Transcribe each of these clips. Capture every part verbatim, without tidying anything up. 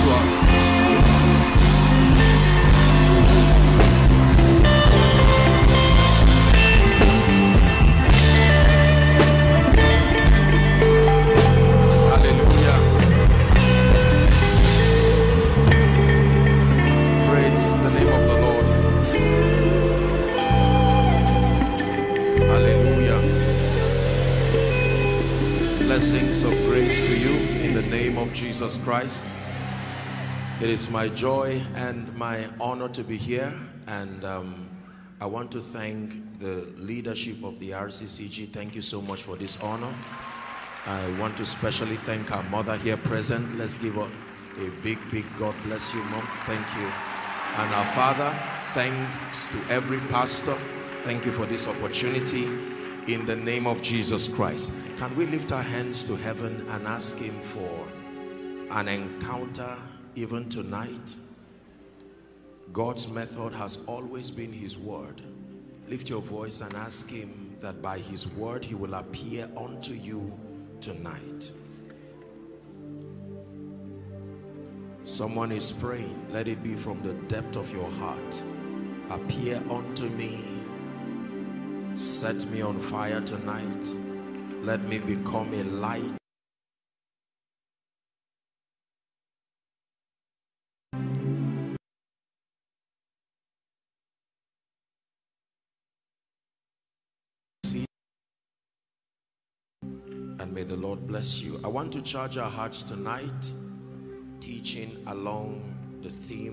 us. Blessings of grace to you in the name of Jesus Christ. It is my joy and my honor to be here, and um, I want to thank the leadership of the R C C G. Thank you so much for this honor. I want to especially thank our mother here present. Let's give her a big, big God bless you, Mom. Thank you. And our Father, thanks to every pastor. Thank you for this opportunity in the name of Jesus Christ. Can we lift our hands to heaven and ask him for an encounter even tonight? God's method has always been his word. Lift your voice and ask him that by his word he will appear unto you tonight. Someone is praying. Let it be from the depth of your heart. Appear unto me. Set me on fire tonight. Let me become a light. And may the Lord bless you. I want to charge our hearts tonight, teaching along the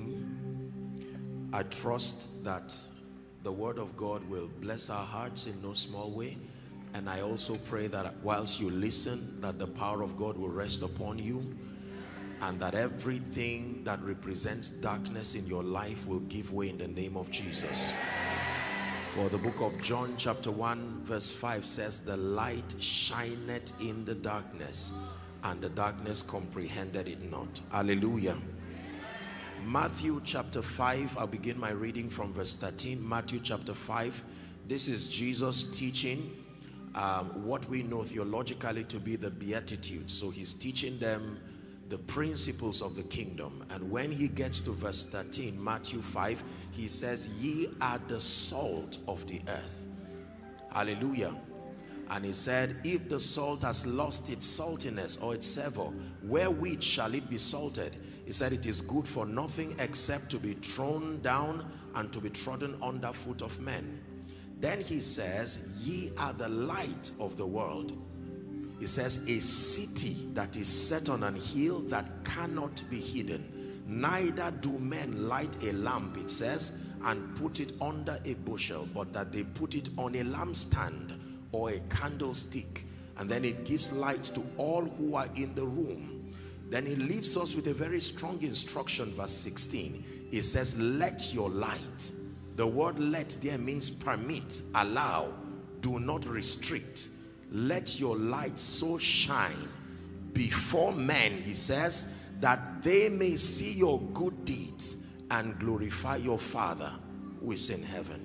theme. I trust that the word of God will bless our hearts in no small way. And I also pray that whilst you listen, that the power of God will rest upon you, and that everything that represents darkness in your life will give way in the name of Jesus. For the book of John chapter one verse five says, the light shineth in the darkness, and the darkness comprehended it not. Hallelujah. Matthew chapter five, I'll begin my reading from verse thirteen. Matthew chapter five. This is Jesus teaching Um, what we know theologically to be the Beatitudes. So he's teaching them the principles of the kingdom. And when he gets to verse thirteen, Matthew five, he says, ye are the salt of the earth. Hallelujah. And he said, if the salt has lost its saltiness or its savor, wherewith shall it be salted? He said, it is good for nothing except to be thrown down and to be trodden under foot of men. Then he says, ye are the light of the world. He says, a city that is set on an hill that cannot be hidden. Neither do men light a lamp, it says, and put it under a bushel, but that they put it on a lampstand or a candlestick, and then it gives light to all who are in the room. Then he leaves us with a very strong instruction, verse sixteen. It says, let your light. The word let there means permit, allow, do not restrict. Let your light so shine before men, he says, that they may see your good deeds and glorify your Father who is in heaven.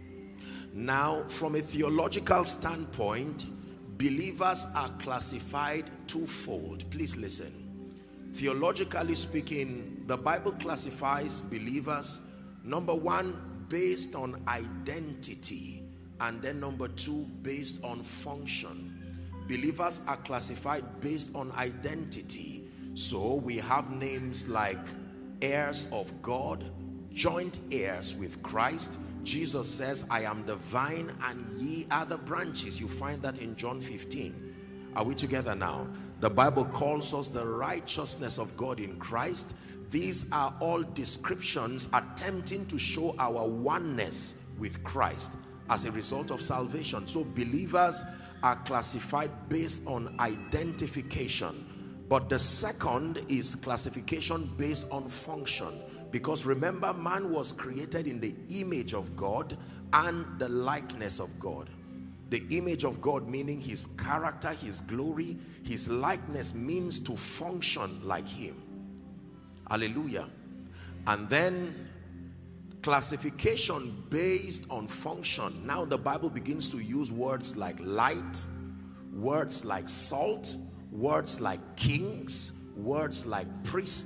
Now, from a theological standpoint, believers are classified twofold. Please listen. Theologically speaking, the Bible classifies believers, number one, based on identity, and then number two, based on function. Believers are classified based on identity. So we have names like heirs of God, joint heirs with Christ. Jesus says, I am the vine and ye are the branches. You find that in John fifteen. Are we together now? The Bible calls us the righteousness of God in Christ. These are all descriptions attempting to show our oneness with Christ as a result of salvation. So believers are classified based on identification. But the second is classification based on function. Because remember, man was created in the image of God and the likeness of God. The image of God meaning his character, his glory. His likeness means to function like him. Hallelujah. And then classification based on function. Now the Bible begins to use words like light, words like salt, words like kings, words like priests,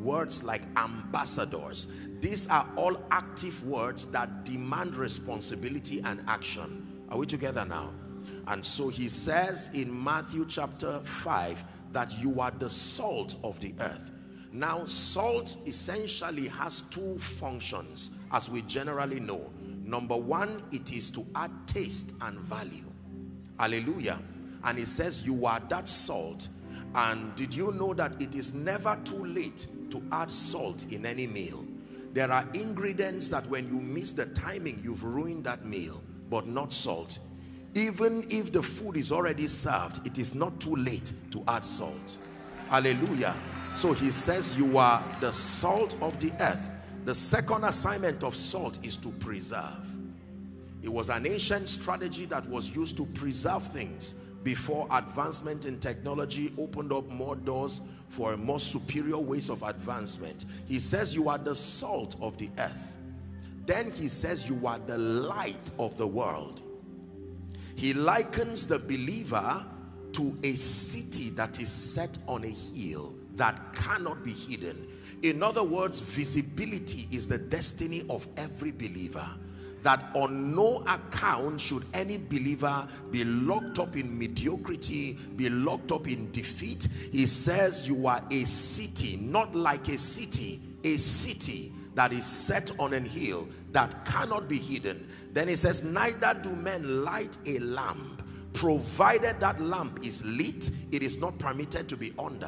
words like ambassadors. These are all active words that demand responsibility and action. Are we together now? And so he says in Matthew chapter five that you are the salt of the earth. Now, salt essentially has two functions, as we generally know. Number one, it is to add taste and value. Hallelujah. And it says you are that salt. And did you know that it is never too late to add salt in any meal? There are ingredients that when you miss the timing, you've ruined that meal, but not salt. Even if the food is already served, it is not too late to add salt. Hallelujah. So he says you are the salt of the earth. The second assignment of salt is to preserve. It was an ancient strategy that was used to preserve things before advancement in technology opened up more doors for a more superior ways of advancement. He says you are the salt of the earth. Then he says you are the light of the world. He likens the believer to a city that is set on a hill that cannot be hidden. In other words, visibility is the destiny of every believer. That on no account should any believer be locked up in mediocrity, be locked up in defeat. He says you are a city, not like a city, a city that is set on an hill that cannot be hidden. Then he says, neither do men light a lamp, provided that lamp is lit, it is not permitted to be under.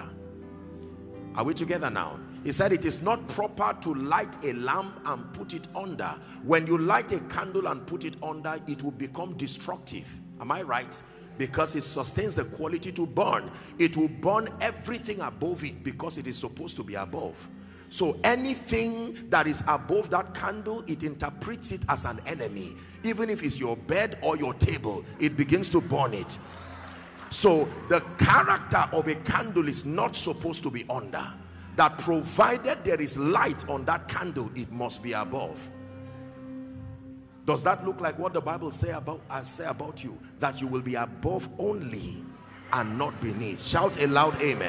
Are we together now? He said it is not proper to light a lamp and put it under. When you light a candle and put it under, it will become destructive. Am I right? Because it sustains the quality to burn. It will burn everything above it because it is supposed to be above. So anything that is above that candle, it interprets it as an enemy. Even if it's your bed or your table, it begins to burn it. So the character of a candle is not supposed to be under. That provided there is light on that candle, it must be above. Does that look like what the Bible say about I say about you? That you will be above only and not beneath. Shout a loud amen.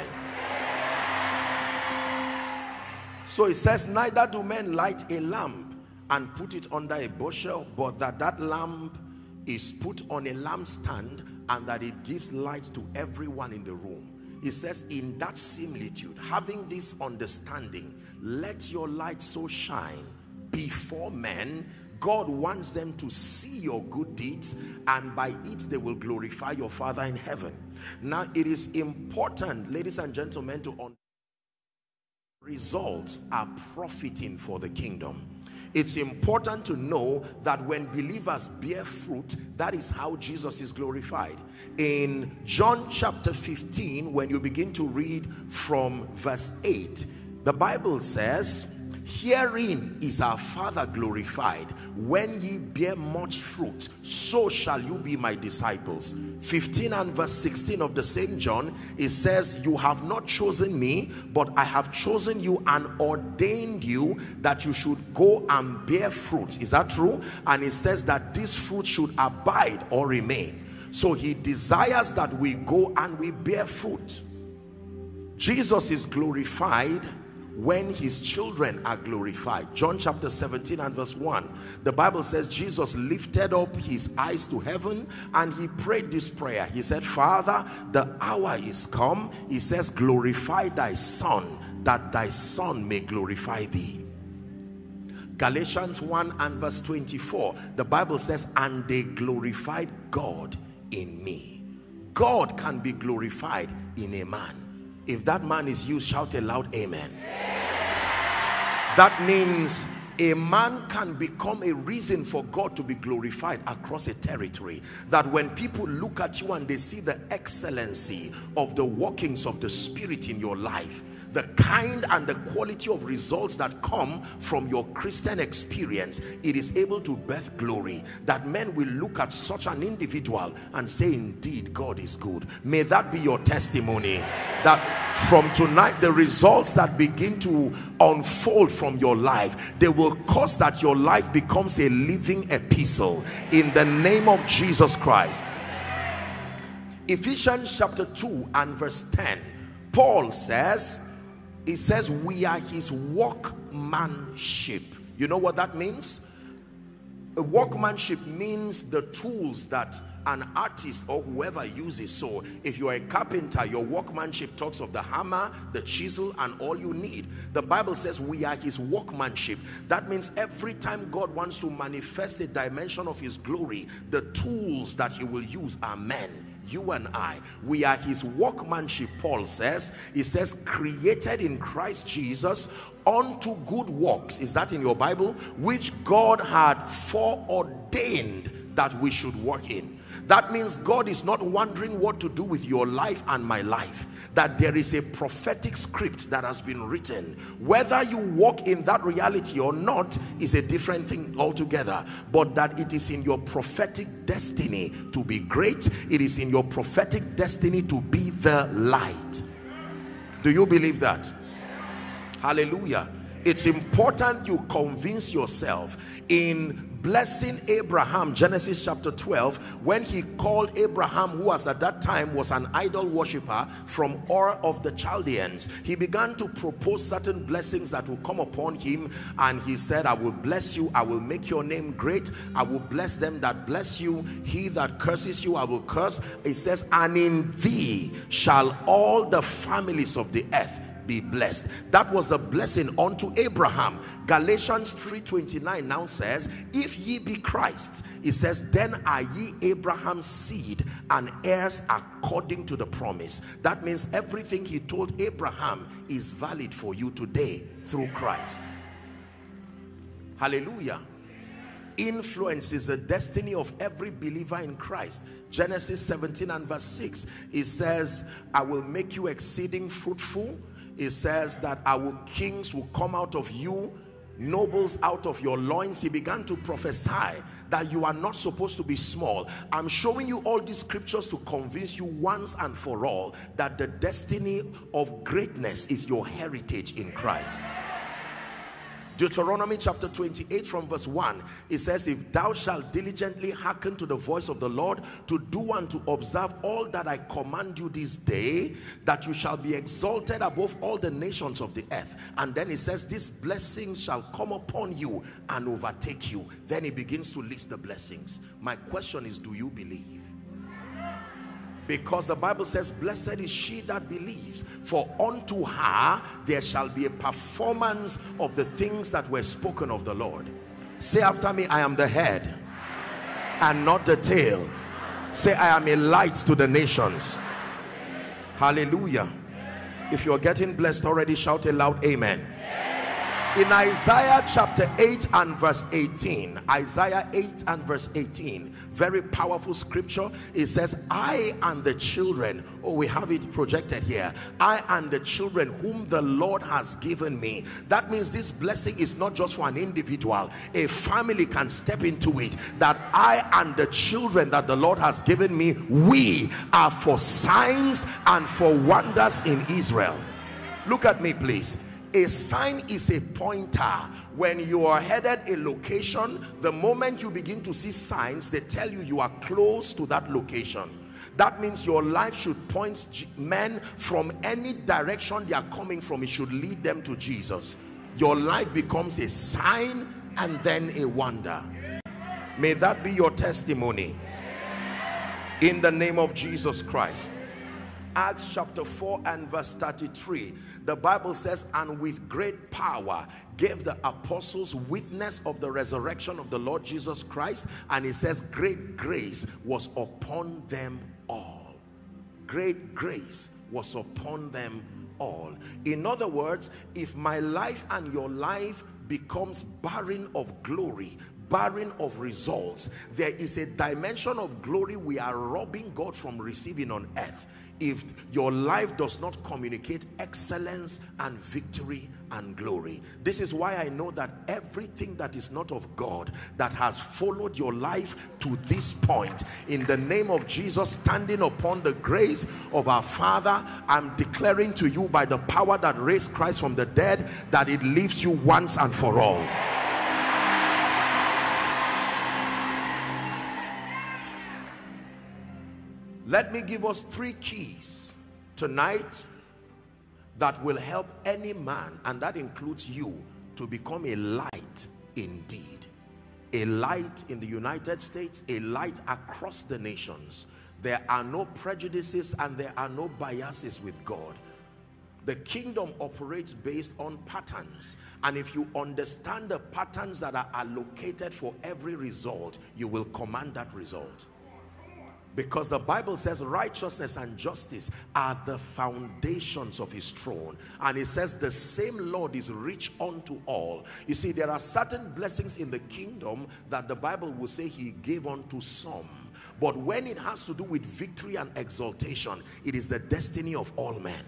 So it says, neither do men light a lamp and put it under a bushel, but that that lamp is put on a lampstand, and that it gives light to everyone in the room. It says, in that similitude, having this understanding, let your light so shine before men. God wants them to see your good deeds, and by it they will glorify your Father in heaven. Now it is important, ladies and gentlemen, to understand results are profiting for the kingdom. It's important to know that when believers bear fruit, that is how Jesus is glorified. In John chapter fifteen, when you begin to read from verse eight, the Bible says, herein is our Father glorified, when ye bear much fruit, so shall you be my disciples. fifteen and verse sixteen of the same John, it says, you have not chosen me, but I have chosen you and ordained you that you should go and bear fruit. Is that true? And it says that this fruit should abide or remain. So he desires that we go and we bear fruit. Jesus is glorified when his children are glorified. John chapter seventeen and verse one, the Bible says Jesus lifted up his eyes to heaven and he prayed this prayer. He said, Father, the hour is come. He says, glorify thy Son, that thy Son may glorify thee. Galatians one and verse twenty-four, the Bible says, and they glorified God in me. God can be glorified in a man. If that man is you, shout a loud amen. That means a man can become a reason for God to be glorified across a territory. That when people look at you and they see the excellency of the workings of the Spirit in your life, the kind and the quality of results that come from your Christian experience, it is able to birth glory. That men will look at such an individual and say, indeed, God is good. May that be your testimony. That from tonight, the results that begin to unfold from your life, they will cause that your life becomes a living epistle in the name of Jesus Christ. Ephesians chapter two and verse ten, Paul says, It says we are his workmanship. You know what that means? A workmanship means the tools that an artist or whoever uses. So if you are a carpenter, your workmanship talks of the hammer, the chisel, and all you need. The Bible says we are his workmanship. That means every time God wants to manifest a dimension of his glory, the tools that he will use are men. You and I, we are his workmanship. Paul says, he says, created in Christ Jesus unto good works. Is that in your Bible? Which God had foreordained that we should walk in. That means God is not wondering what to do with your life and my life. That there is a prophetic script that has been written. Whether you walk in that reality or not is a different thing altogether. But that it is in your prophetic destiny to be great. It is in your prophetic destiny to be the light. Do you believe that? Hallelujah. It's important you convince yourself. In blessing Abraham, Genesis chapter twelve, when he called Abraham, who was at that time was an idol worshiper from Ur of the Chaldeans, he began to propose certain blessings that will come upon him, and he said, I will bless you, I will make your name great, I will bless them that bless you, he that curses you I will curse. It says, and in thee shall all the families of the earth be blessed. That was a blessing unto Abraham. Galatians three twenty-nine now says, if ye be Christ, it says, then are ye Abraham's seed and heirs according to the promise. That means everything he told Abraham is valid for you today through Christ. Hallelujah. Influence is the destiny of every believer in Christ. Genesis seventeen and verse six, it says, I will make you exceeding fruitful. It says that our kings will come out of you, nobles out of your loins. He began to prophesy that you are not supposed to be small. I'm showing you all these scriptures to convince you once and for all that the destiny of greatness is your heritage in Christ. Deuteronomy chapter twenty-eight from verse one, it says, if thou shalt diligently hearken to the voice of the Lord, to do and to observe all that I command you this day, that you shall be exalted above all the nations of the earth. And then it says, these blessings shall come upon you and overtake you. Then he begins to list the blessings. My question is, do you believe? Because the Bible says, blessed is she that believes, for unto her there shall be a performance of the things that were spoken of the Lord. Say after me, I am the head and not the tail. Say, I am a light to the nations. Hallelujah. If you're getting blessed already, shout a loud amen. In Isaiah chapter eight and verse eighteen, Isaiah eight and verse eighteen, very powerful scripture. It says, I and the children, oh, we have it projected here, I and the children whom the Lord has given me. That means this blessing is not just for an individual. A family can step into it. That I and the children that the Lord has given me, we are for signs and for wonders in Israel. Look at me, please. A sign is a pointer. When you are headed a location, the moment you begin to see signs, they tell you you are close to that location. That means your life should point men from any direction they are coming from. It should lead them to Jesus. Your life becomes a sign and then a wonder. May that be your testimony in the name of Jesus Christ. Acts chapter four and verse thirty-three, the Bible says, and with great power gave the apostles witness of the resurrection of the Lord Jesus Christ, and it says great grace was upon them all. Great grace was upon them all. In other words, if my life and your life becomes barren of glory, barren of results, there is a dimension of glory we are robbing God from receiving on earth. If your life does not communicate excellence and victory and glory. This is why I know that everything that is not of God that has followed your life to this point, in the name of Jesus, standing upon the grace of our Father, I'm declaring to you by the power that raised Christ from the dead, that it leaves you once and for all. Let me give us three keys tonight that will help any man, and that includes you, to become a light indeed. A light in the United States, a light across the nations. There are no prejudices and there are no biases with God. The kingdom operates based on patterns, and if you understand the patterns that are allocated for every result, you will command that result. Because the Bible says righteousness and justice are the foundations of his throne, and it says the same Lord is rich unto all. You see, there are certain blessings in the kingdom that the Bible will say he gave unto some, but when it has to do with victory and exaltation, it is the destiny of all men.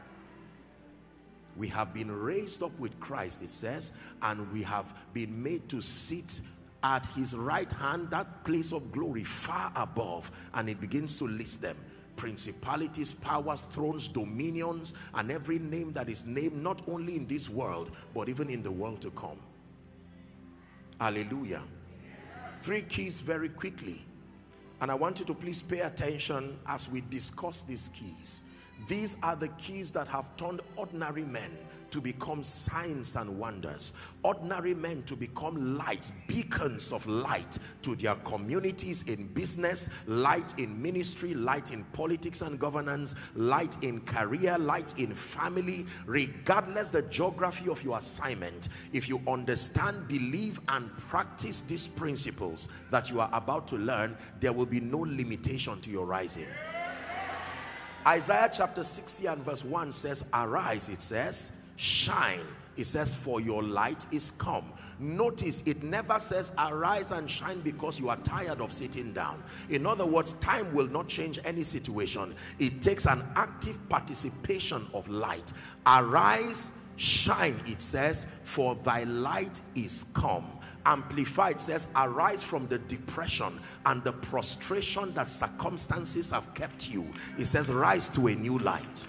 We have been raised up with Christ, it says, and we have been made to sit at his right hand, that place of glory far above, and it begins to list them: principalities, powers, thrones, dominions, and every name that is named, not only in this world but even in the world to come. Hallelujah. Three keys very quickly, and I want you to please pay attention as we discuss these keys. These are the keys that have turned ordinary men to become signs and wonders. Ordinary men to become lights, beacons of light to their communities, in business, light in ministry, light in politics and governance, light in career, light in family. Regardless the geography of your assignment, if you understand, believe, and practice these principles that you are about to learn, there will be no limitation to your rising. Isaiah chapter sixty and verse one says, arise, it says, shine, it says, for your light is come. Notice it never says arise and shine because you are tired of sitting down. In other words, time will not change any situation. It takes an active participation of light. Arise, shine, it says, for thy light is come. Amplified says, arise from the depression and the prostration that circumstances have kept you. It says, rise to a new light.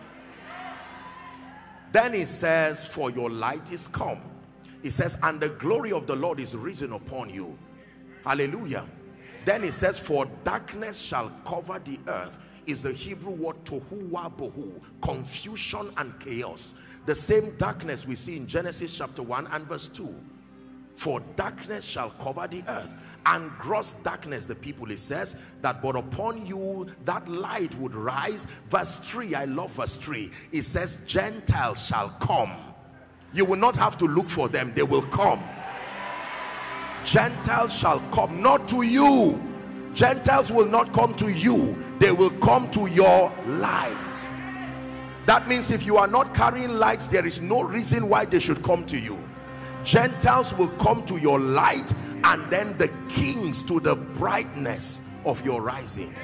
Then it says, for your light is come. It says, and the glory of the Lord is risen upon you. Hallelujah. Then it says, for darkness shall cover the earth. Is the Hebrew word tohu wa bohu, confusion and chaos. The same darkness we see in Genesis chapter one and verse two. For darkness shall cover the earth, and gross darkness the people. It says that but upon you that light would rise. Verse three, I love verse three. It says Gentiles shall come. You will not have to look for them, they will come. Gentiles shall come, not to you. Gentiles will not come to you, they will come to your light. That means if you are not carrying lights, there is no reason why they should come to you. Gentiles will come to your light, and then the kings to the brightness of your rising.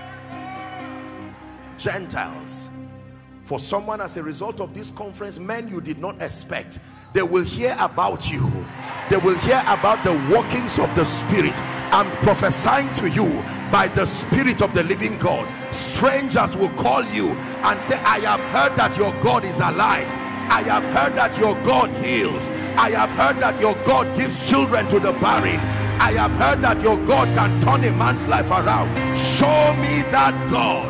Gentiles. For someone, as a result of this conference, men you did not expect, they will hear about you. They will hear about the workings of the Spirit. I'm prophesying to you by the Spirit of the living God. Strangers will call you and say, I have heard that your God is alive. I have heard that your God heals. I have heard that your God gives children to the barren. I have heard that your God can turn a man's life around. Show me that God.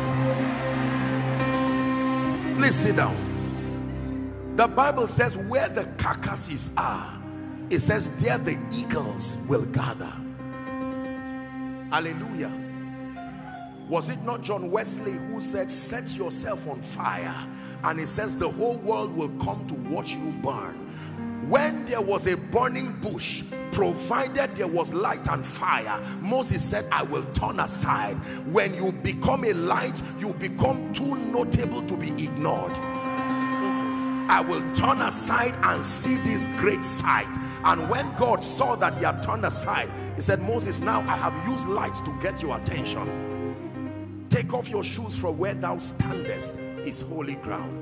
Please sit down. The Bible says where the carcasses are, it says there the eagles will gather. Hallelujah. Was it not John Wesley who said, set yourself on fire, and it says the whole world will come to watch you burn? When there was a burning bush, provided there was light and fire, Moses said, I will turn aside. When you become a light, you become too notable to be ignored. I will turn aside and see this great sight. And when God saw that he had turned aside, he said, Moses, now I have used light to get your attention. Take off your shoes, for where thou standest is holy ground.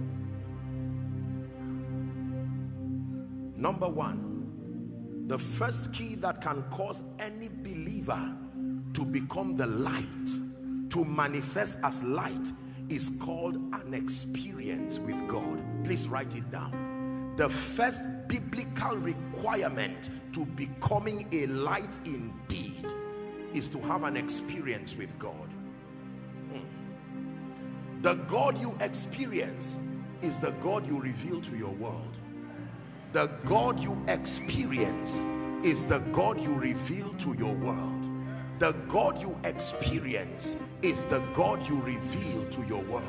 Number one, the first key that can cause any believer to become the light, to manifest as light, is called an experience with God. Please write it down. The first biblical requirement to becoming a light indeed is to have an experience with God. Hmm. The God you experience is the God you reveal to your world. The God you experience is the God you reveal to your world. The God you experience is the God you reveal to your world.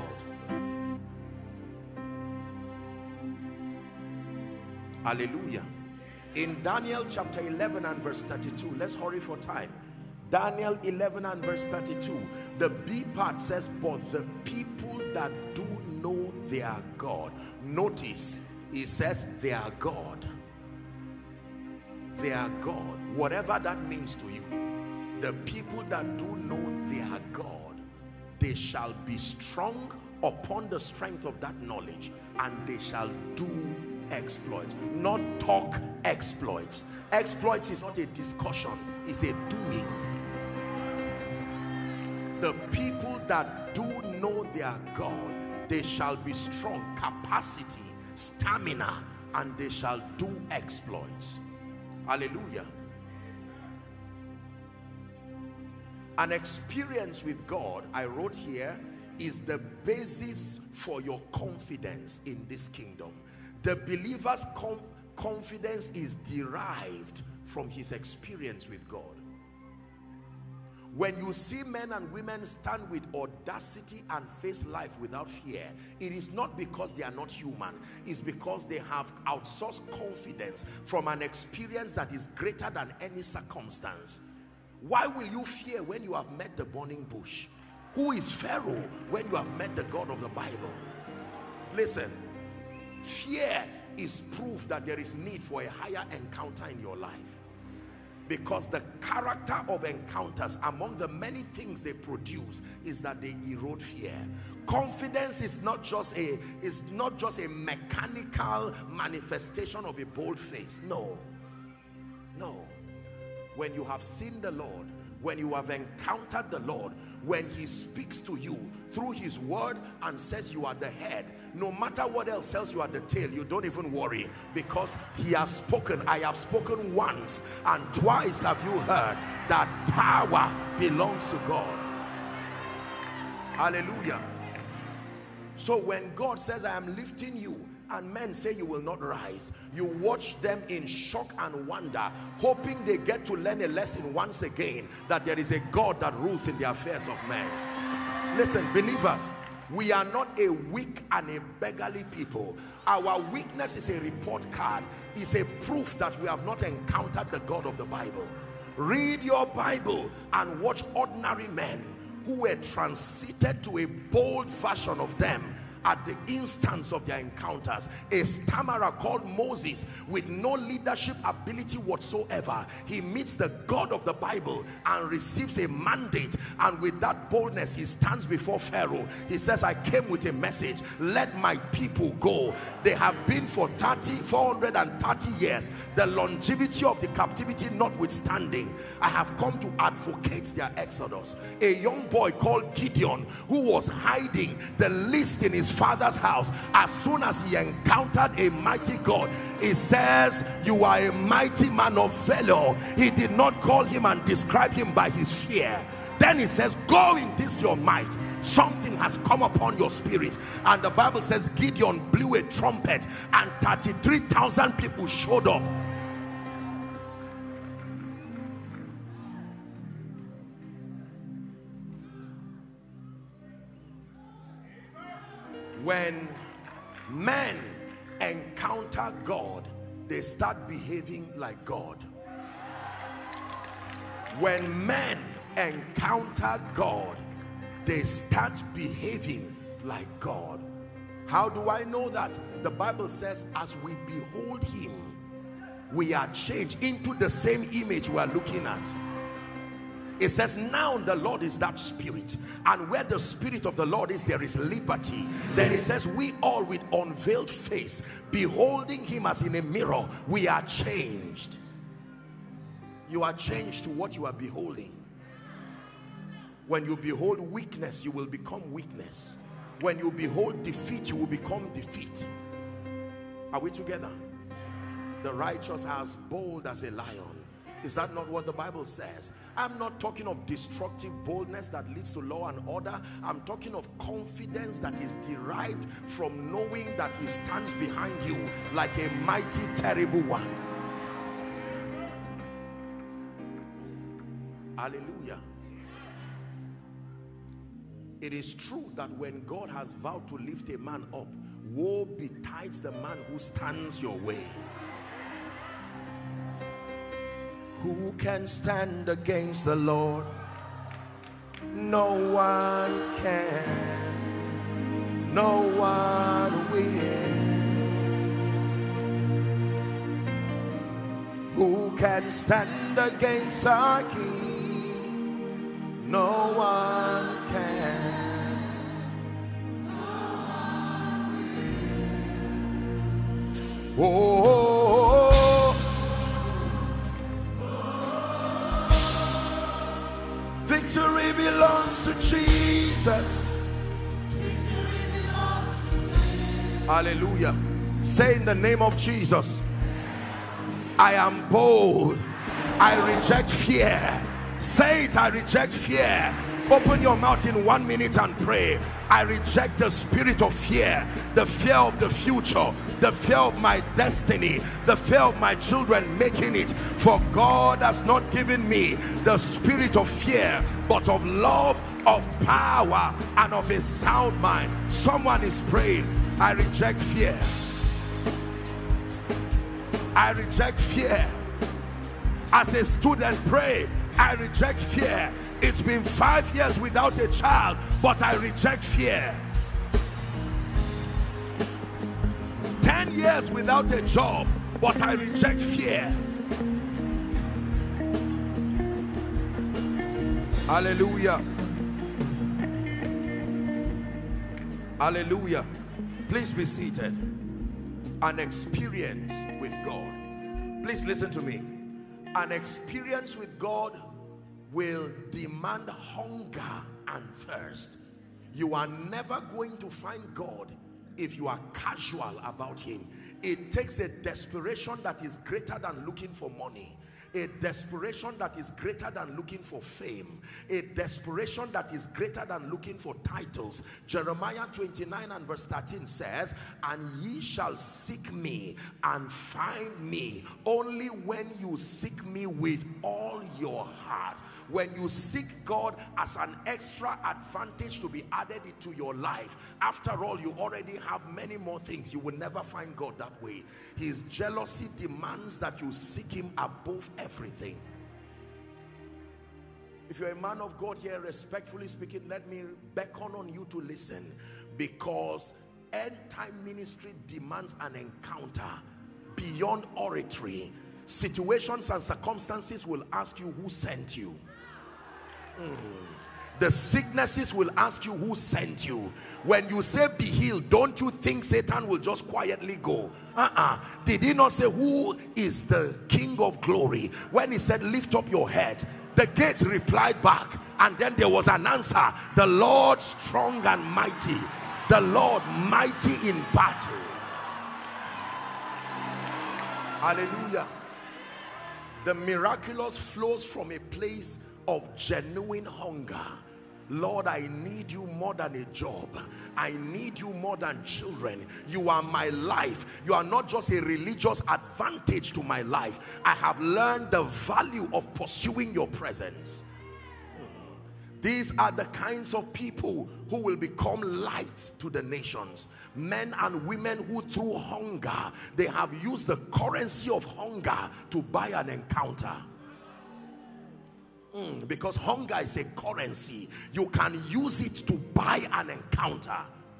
Hallelujah. In Daniel chapter eleven and verse thirty-two, let's hurry for time. Daniel eleven and verse thirty-two, the B part says, but the people that do know their God. Notice, it says their God. Their God, whatever that means to you. The people that do know their God, they shall be strong upon the strength of that knowledge, and they shall do exploits. Not talk exploits. Exploits is not a discussion, it's a doing. The people that do know their God, they shall be strong, capacity, stamina, and they shall do exploits. Hallelujah. An experience with God, I wrote here, is the basis for your confidence in this kingdom. The believer's com confidence is derived from his experience with God. When you see men and women stand with audacity and face life without fear, it is not because they are not human. It's because they have outsourced confidence from an experience that is greater than any circumstance. Why will you fear when you have met the burning bush? Who is Pharaoh when you have met the God of the Bible? Listen, fear is proof that there is need for a higher encounter in your life. Because the character of encounters, among the many things they produce, is that they erode fear. Confidence is not just a is not just a mechanical manifestation of a bold face. No. No. When you have seen the Lord, when you have encountered the Lord, when he speaks to you through his word and says you are the head, no matter what else tells you are the tail, you don't even worry, because he has spoken. I have spoken once, and twice have you heard that power belongs to God. Hallelujah. So when God says, I am lifting you, and men say you will not rise, you watch them in shock and wonder, hoping they get to learn a lesson once again that there is a God that rules in the affairs of men. Listen, believers, we are not a weak and a beggarly people. Our weakness is a report card, is a proof that we have not encountered the God of the Bible. Read your Bible and watch ordinary men who were transited to a bold version of them at the instance of their encounters. A stammerer called Moses, with no leadership ability whatsoever, he meets the God of the Bible and receives a mandate, and with that boldness he stands before Pharaoh. He says, I came with a message, let my people go. They have been for thirty, four hundred thirty years, the longevity of the captivity notwithstanding, I have come to advocate their exodus. A young boy called Gideon, who was hiding the least in his father's house, as soon as he encountered a mighty God, he says, you are a mighty man of valor. He did not call him and describe him by his fear. Then he says, go in this your might. Something has come upon your spirit. And the Bible says Gideon blew a trumpet and thirty-three thousand people showed up. When men encounter God, they start behaving like God. When men encounter God, they start behaving like God. How do I know that? The Bible says, as we behold him, we are changed into the same image we are looking at. It says, now the Lord is that spirit, and where the spirit of the Lord is, there is liberty. Then it says, we all with unveiled face, beholding him as in a mirror, we are changed. You are changed to what you are beholding. When you behold weakness, you will become weakness. When you behold defeat, you will become defeat. Are we together? The righteous are as bold as a lion. Is that not what the Bible says? I'm not talking of destructive boldness that leads to law and order. I'm talking of confidence that is derived from knowing that he stands behind you like a mighty, terrible one. Hallelujah. It is true that when God has vowed to lift a man up, woe betides the man who stands your way. Who can stand Against the Lord? No one can. No one will. Who can stand against our King? No one can. Oh, victory belongs to Jesus. Hallelujah. Say, in the name of Jesus, I am bold. I reject fear. Say it, I reject fear. Open your mouth in one minute and pray. I reject the spirit of fear, the fear of the future, the fear of my destiny, the fear of my children making it. For God has not given me the spirit of fear, but of love, of power, and of a sound mind. Someone is praying, I reject fear. I reject fear. As a student, pray, I reject fear. It's been five years without a child, but I reject fear. Ten years without a job, but I reject fear. Hallelujah. Hallelujah. Please be seated. An experience with God. Please listen to me. An experience with God will demand hunger and thirst. You are never going to find God if you are casual about him. It takes a desperation that is greater than looking for money, a desperation that is greater than looking for fame, a desperation that is greater than looking for titles. Jeremiah twenty-nine and verse thirteen says, and ye shall seek me and find me only when you seek me with all your heart. When you seek God as an extra advantage to be added into your life, after all, you already have many more things. You will never find God that way. His jealousy demands that you seek him above everything. If you're a man of God here, respectfully speaking, let me beckon on you to listen, because end time ministry demands an encounter beyond oratory. Situations and circumstances will ask you who sent you. Mm. The sicknesses will ask you who sent you. When you say be healed, don't you think Satan will just quietly go? Uh-uh. Did he not say who is the King of glory? When he said lift up your head, the gates replied back, and then there was an answer. The Lord strong and mighty, the Lord mighty in battle. Hallelujah. The miraculous flows from a place of genuine hunger. Lord, I need you more than a job. I need you more than children. You are my life. You are not just a religious advantage to my life. I have learned the value of pursuing your presence. These are the kinds of people who will become light to the nations. Men and women who through hunger, they have used the currency of hunger to buy an encounter. Mm, because hunger is a currency. You can use it to buy an encounter.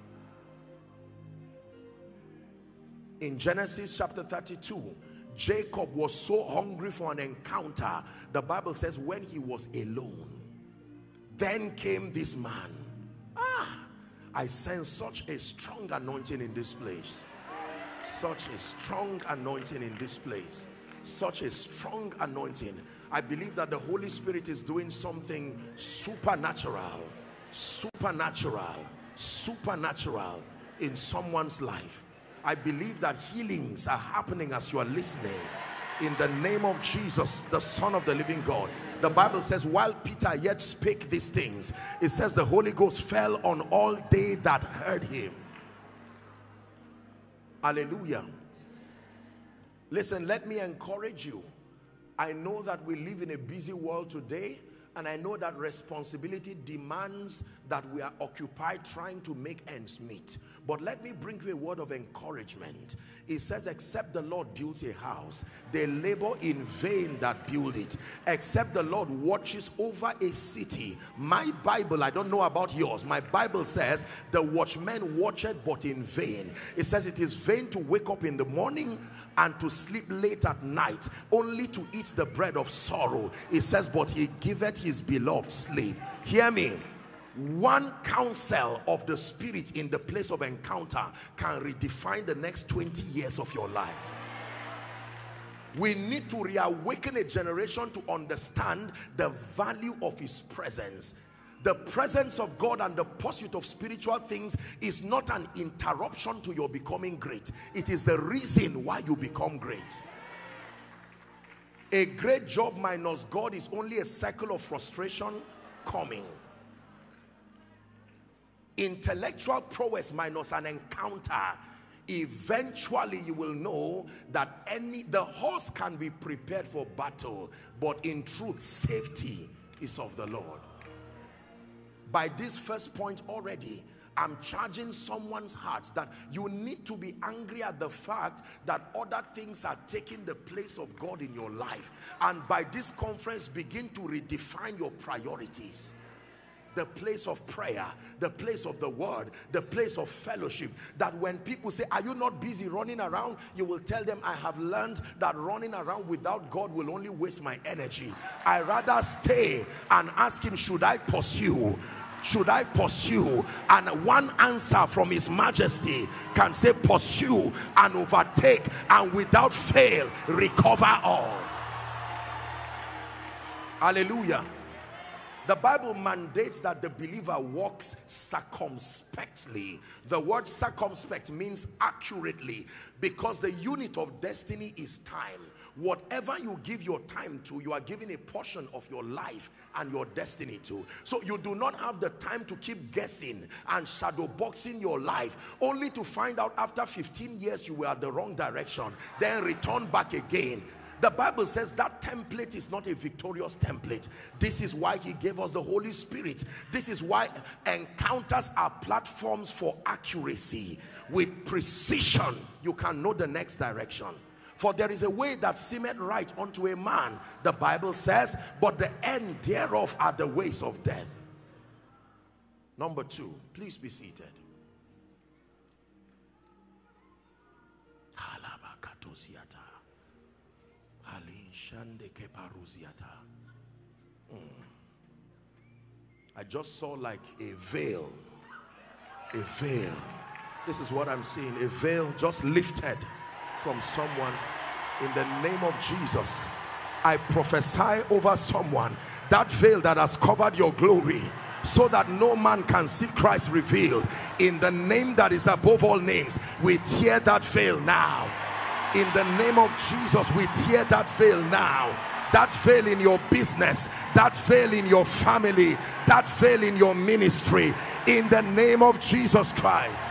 In Genesis chapter thirty-two, Jacob was so hungry for an encounter. The Bible says when he was alone, then came this man. Ah, I sense such a strong anointing in this place. Such a strong anointing in this place. Such a strong anointing. I believe that the Holy Spirit is doing something supernatural, supernatural, supernatural in someone's life. I believe that healings are happening as you are listening. In the name of Jesus, the Son of the living God. The Bible says, while Peter yet spake these things, it says the Holy Ghost fell on all they that heard him. Hallelujah. Listen, let me encourage you. I know that we live in a busy world today, and I know that responsibility demands that we are occupied trying to make ends meet. But let me bring you a word of encouragement. It says, except the Lord builds a house, they labor in vain that build it. Except the Lord watches over a city. My Bible, I don't know about yours, my Bible says, the watchman watcheth but in vain. It says it is vain to wake up in the morning and to sleep late at night, only to eat the bread of sorrow. It says, but he giveth his beloved sleep. Hear me. One counsel of the Spirit in the place of encounter can redefine the next twenty years of your life. We need to reawaken a generation to understand the value of his presence. The presence of God and the pursuit of spiritual things is not an interruption to your becoming great. It is the reason why you become great. A great job minus God is only a cycle of frustration coming. Intellectual prowess minus an encounter, eventually you will know that any the horse can be prepared for battle, but in truth safety is of the Lord. By this first point already, I'm charging someone's heart that you need to be angry at the fact that other things are taking the place of God in your life, and by this conference begin to redefine your priorities. The place of prayer, the place of the word, the place of fellowship, that when people say, are you not busy running around? You will tell them, I have learned that running around without God will only waste my energy. I rather stay and ask him, should I pursue? Should I pursue? And one answer from his majesty can say, pursue and overtake, and without fail recover all. Hallelujah. The Bible mandates that the believer walks circumspectly. The word circumspect means accurately, because the unit of destiny is time. Whatever you give your time to, you are giving a portion of your life and your destiny to. So you do not have the time to keep guessing and shadow boxing your life, only to find out after fifteen years you were at the wrong direction, then return back again. The Bible says that template is not a victorious template. This is why he gave us the Holy Spirit. This is why encounters are platforms for accuracy. With precision, you can know the next direction. For there is a way that seemeth right unto a man, the Bible says, but the end thereof are the ways of death. Number two, please be seated. Mm. I just saw like a veil. A veil. This is what I'm seeing. A veil just lifted from someone. In the name of Jesus, I prophesy over someone, that veil that has covered your glory, so that no man can see Christ revealed. In the name that is above all names, we tear that veil now. In the name of Jesus, we tear that veil now. That veil in your business, that veil in your family, that veil in your ministry, in the name of Jesus Christ.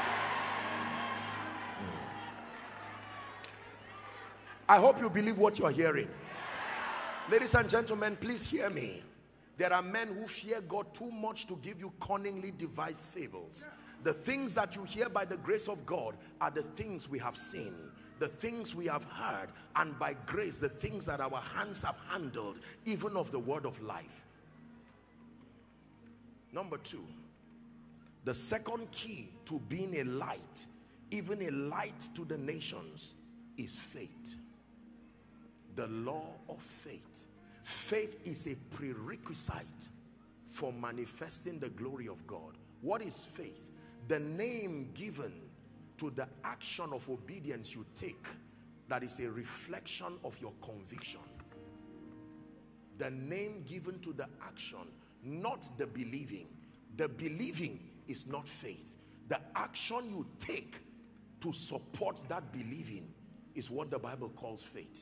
I hope you believe what you are hearing. Ladies and gentlemen, please hear me. There are men who fear God too much to give you cunningly devised fables. The things that you hear by the grace of God are the things we have seen, the things we have heard, and by grace, the things that our hands have handled, even of the word of life. Number two, the second key to being a light, even a light to the nations, is faith. The law of faith. Faith is a prerequisite for manifesting the glory of God. What is faith? The name given to the action of obedience you take, that is a reflection of your conviction. The name given to the action, not the believing. The believing is not faith. The action you take to support that believing is what the Bible calls faith.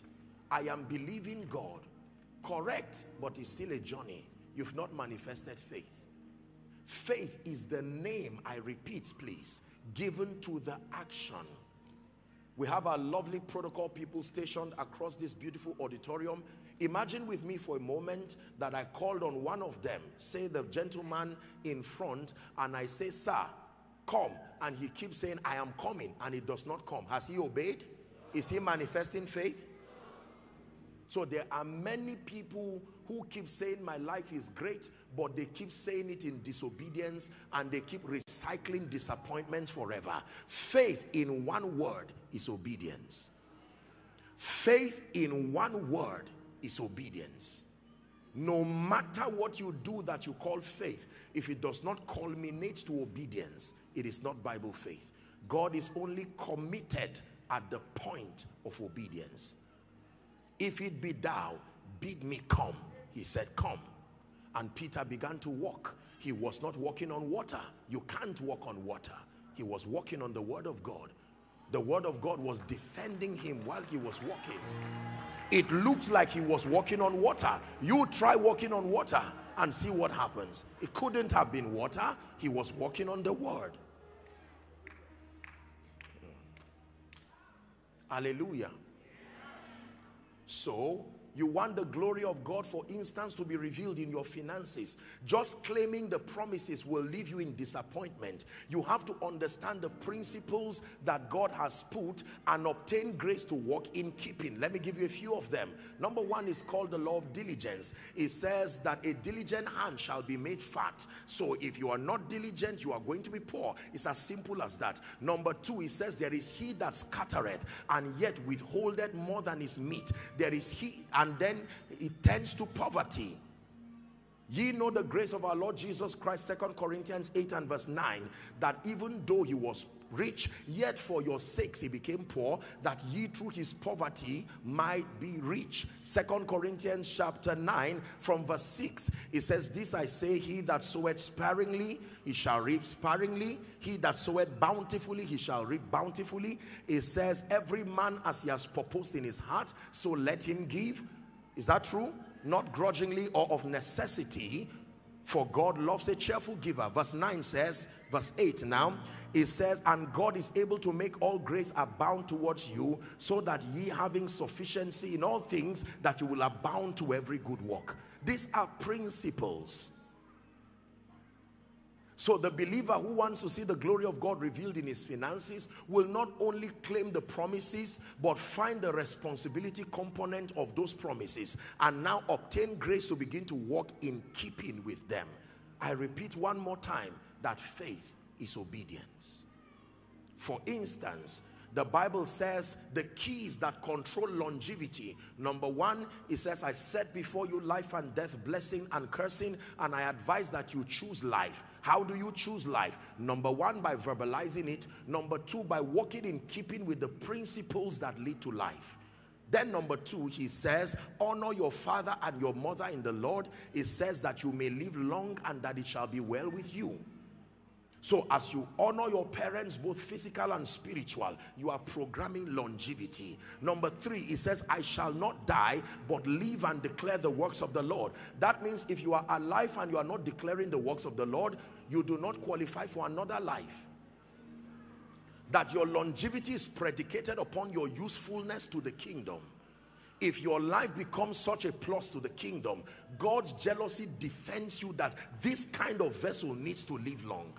I am believing God. Correct, but it's still a journey. You've not manifested faith. Faith is the name, I repeat please, given to the action. We have our lovely protocol people stationed across this beautiful auditorium. Imagine with me for a moment that I called on one of them, say the gentleman in front, and I say, sir, come. And he keeps saying, I am coming, and he does not come. Has he obeyed? Is he manifesting faith? So there are many people who keep saying my life is great, but they keep saying it in disobedience, and they keep recycling disappointments forever. Faith in one word is obedience. Faith in one word is obedience. No matter what you do that you call faith, if it does not culminate to obedience, it is not Bible faith. God is only committed at the point of obedience. If it be thou, bid me come. He said, come. And Peter began to walk. He was not walking on water. You can't walk on water. He was walking on the word of God. The word of God was defending him while he was walking. It looked like he was walking on water. You try walking on water and see what happens. It couldn't have been water. He was walking on the word. Hallelujah. So, you want the glory of God, for instance, to be revealed in your finances. Just claiming the promises will leave you in disappointment. You have to understand the principles that God has put and obtain grace to walk in keeping. Let me give you a few of them. Number one is called the law of diligence. It says that a diligent hand shall be made fat. So if you are not diligent, you are going to be poor. It's as simple as that. Number two, it says there is he that scattereth and yet withholdeth more than is meet. There is he, and then it tends to poverty. Ye know the grace of our Lord Jesus Christ, Second Corinthians eight and verse nine, that even though he was rich, yet for your sakes he became poor, that ye through his poverty might be rich. Second Corinthians chapter nine from verse six, it says, this I say, he that soweth sparingly, he shall reap sparingly. He that soweth bountifully, he shall reap bountifully. It says, every man as he has purposed in his heart, so let him give. Is that true? Not grudgingly or of necessity, for God loves a cheerful giver. Verse nine says, verse eight now, it says, and God is able to make all grace abound towards you, so that ye having sufficiency in all things, that you will abound to every good work. These are principles. So the believer who wants to see the glory of God revealed in his finances will not only claim the promises, but find the responsibility component of those promises and now obtain grace to begin to walk in keeping with them. I repeat one more time that faith is obedience. For instance, the Bible says the keys that control longevity. Number one, it says, I set before you life and death, blessing and cursing, and I advise that you choose life. How do you choose life? Number one, by verbalizing it. Number two, by walking in keeping with the principles that lead to life. Then number two, he says, honor your father and your mother in the Lord. It says that you may live long and that it shall be well with you. So as you honor your parents, both physical and spiritual, you are programming longevity. Number three, it says, I shall not die, but live and declare the works of the Lord. That means if you are alive and you are not declaring the works of the Lord, you do not qualify for another life. That your longevity is predicated upon your usefulness to the kingdom. If your life becomes such a plus to the kingdom, God's jealousy defends you that this kind of vessel needs to live long.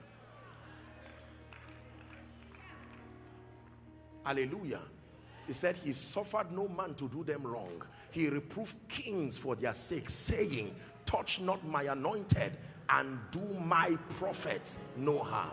Hallelujah. He said he suffered no man to do them wrong. He reproved kings for their sake, saying, touch not my anointed and do my prophets no harm.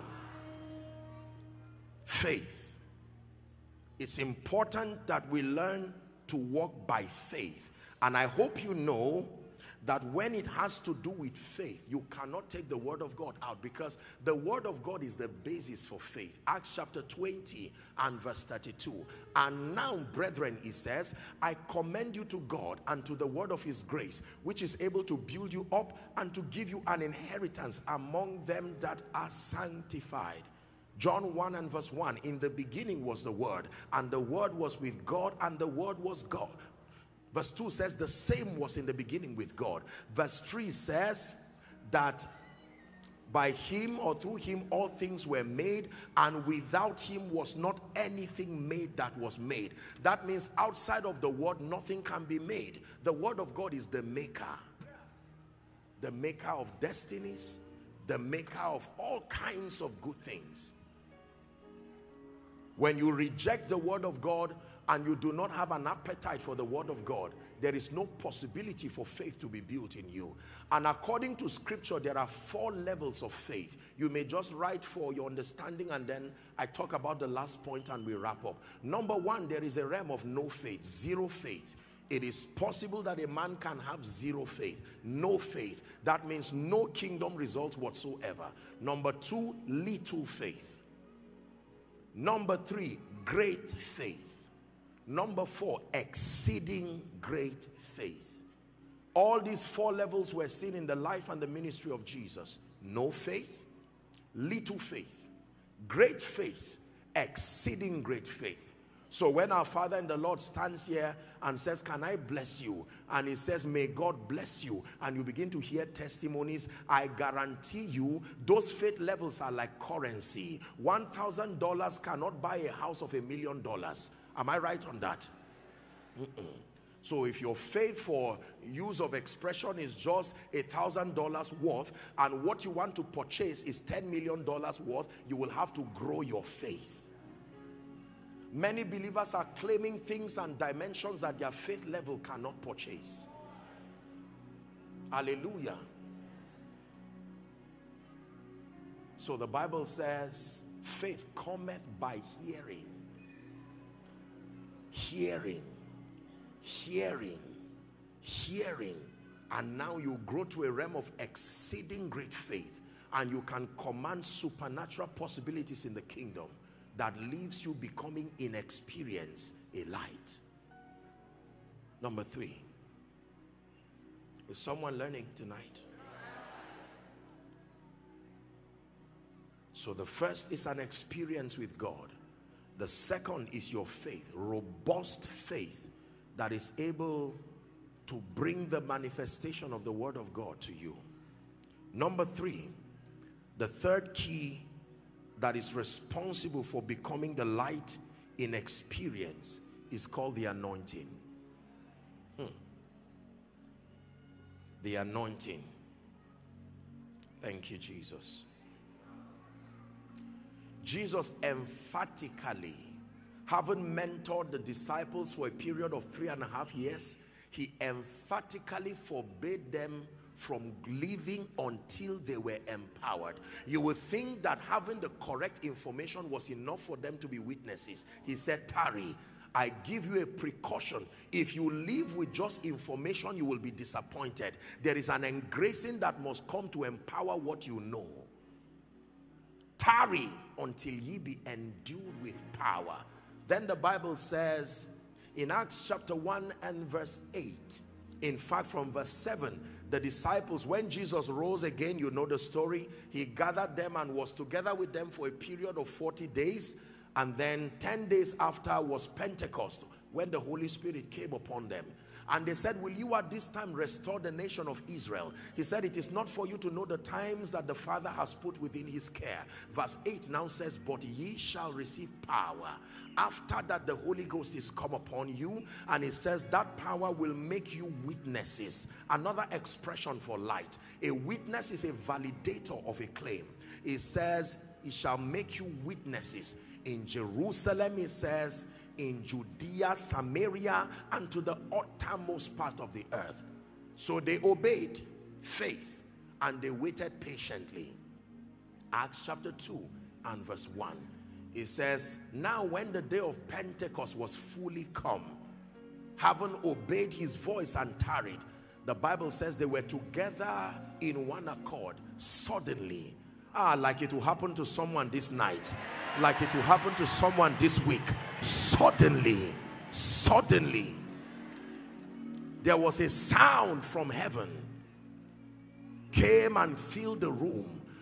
Faith. It's important that we learn to walk by faith. And I hope you know that when it has to do with faith, you cannot take the word of God out, because the word of God is the basis for faith. Acts chapter twenty and verse thirty-two. And now, brethren, he says, I commend you to God and to the word of his grace, which is able to build you up and to give you an inheritance among them that are sanctified. John one and verse one, in the beginning was the word, and the word was with God, and the word was God. Verse two says the same was in the beginning with God. Verse three says that by him or through him all things were made, and without him was not anything made that was made. That means outside of the word nothing can be made. The word of God is the maker. The maker of destinies, the maker of all kinds of good things. When you reject the word of God and you do not have an appetite for the word of God, there is no possibility for faith to be built in you. And according to scripture, there are four levels of faith. You may just write for your understanding, and then I talk about the last point and we wrap up. Number one, there is a realm of no faith, zero faith. It is possible that a man can have zero faith, no faith. That means no kingdom results whatsoever. Number two, little faith. Number three, great faith. Number four, exceeding great faith. All these four levels were seen in the life and the ministry of Jesus. No faith, little faith, great faith, exceeding great faith. So when our Father in the Lord stands here and says, can I bless you? And he says, may God bless you. And you begin to hear testimonies. I guarantee you, those faith levels are like currency. one thousand dollars cannot buy a house of a million dollars. Am I right on that? Mm-mm. So if your faith for use of expression is just a thousand dollars worth, and what you want to purchase is ten million dollars worth, you will have to grow your faith. Many believers are claiming things and dimensions that their faith level cannot purchase. Hallelujah. So the Bible says, faith cometh by hearing. Hearing. Hearing. Hearing. And now you grow to a realm of exceeding great faith, and you can command supernatural possibilities in the kingdom that leaves you becoming inexperienced, a light. Number three. Is someone learning tonight? So the first is an experience with God. The second is your faith, robust faith that is able to bring the manifestation of the word of God to you. Number three, the third key that is responsible for becoming the light in experience is called the anointing. Hmm. The anointing. Thank you, Jesus. Jesus emphatically, having mentored the disciples for a period of three and a half years, he emphatically forbade them from living until they were empowered. You would think that having the correct information was enough for them to be witnesses. He said, tarry, I give you a precaution. If you live with just information, you will be disappointed. There is an engracing that must come to empower what you know. Tarry until ye be endued with power. Then the Bible says in Acts chapter one and verse eight, in fact from verse seven, the disciples, when Jesus rose again, you know the story, he gathered them and was together with them for a period of forty days, and then ten days after was Pentecost, when the Holy Spirit came upon them. And they said, will you at this time restore the nation of Israel? He said, it is not for you to know the times that the Father has put within his care. Verse eight now says, but ye shall receive power after that the Holy Ghost is come upon you. And it says that power will make you witnesses. Another expression for light. A witness is a validator of a claim. It says, it shall make you witnesses. In Jerusalem, it says, in Judea, Samaria, and to the uttermost part of the earth. So they obeyed faith and they waited patiently. Acts chapter two and verse one. It says, now when the day of Pentecost was fully come, having obeyed his voice and tarried, the Bible says they were together in one accord. Suddenly, ah, like it will happen to someone this night, like it will happen to someone this week. Suddenly, suddenly, there was a sound from heaven, came and filled the room,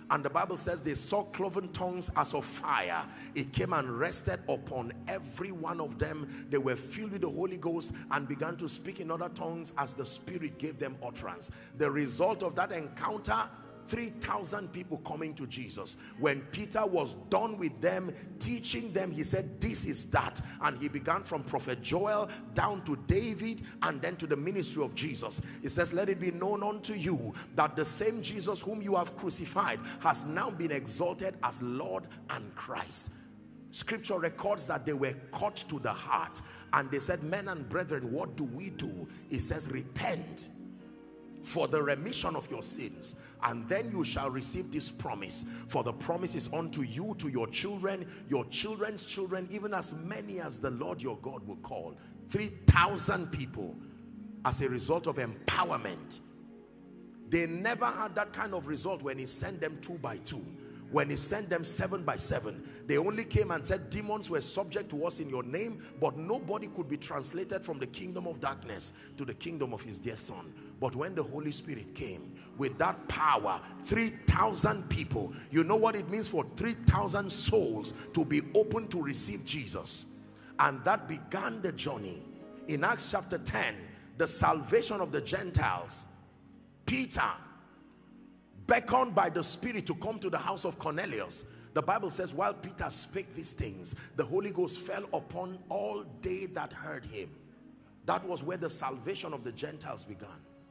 And the Bible says they saw cloven tongues as of fire. It came and rested upon every one of them. They were filled with the Holy Ghost and began to speak in other tongues as the Spirit gave them utterance. The result of that encounter, three thousand people coming to Jesus. When Peter was done with them, teaching them, he said, this is that. And he began from Prophet Joel down to David and then to the ministry of Jesus. He says, let it be known unto you that the same Jesus whom you have crucified has now been exalted as Lord and Christ. Scripture records that they were cut to the heart. And they said, men and brethren, what do we do? He says, repent for the remission of your sins, and then you shall receive this promise. For the promise is unto you, to your children, your children's children, even as many as the Lord your God will call. three thousand people as a result of empowerment. They never had that kind of result when he sent them two by two. When he sent them seven by seven, they only came and said, demons were subject to us in your name, but nobody could be translated from the kingdom of darkness to the kingdom of his dear son. But when the Holy Spirit came with that power, three thousand people, you know what it means for three thousand souls to be open to receive Jesus. And that began the journey. In Acts chapter ten, the salvation of the Gentiles, Peter, beckoned by the Spirit to come to the house of Cornelius. The Bible says, while Peter spake these things, the Holy Ghost fell upon all they that heard him. That was where the salvation of the Gentiles began.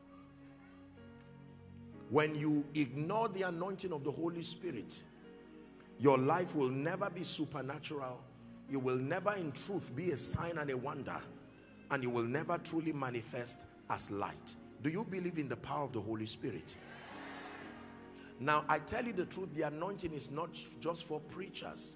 When you ignore the anointing of the Holy Spirit, your life will never be supernatural. You will never in truth be a sign and a wonder, and you will never truly manifest as light. Do you believe in the power of the Holy Spirit? Now, I tell you the truth, the anointing is not just for preachers.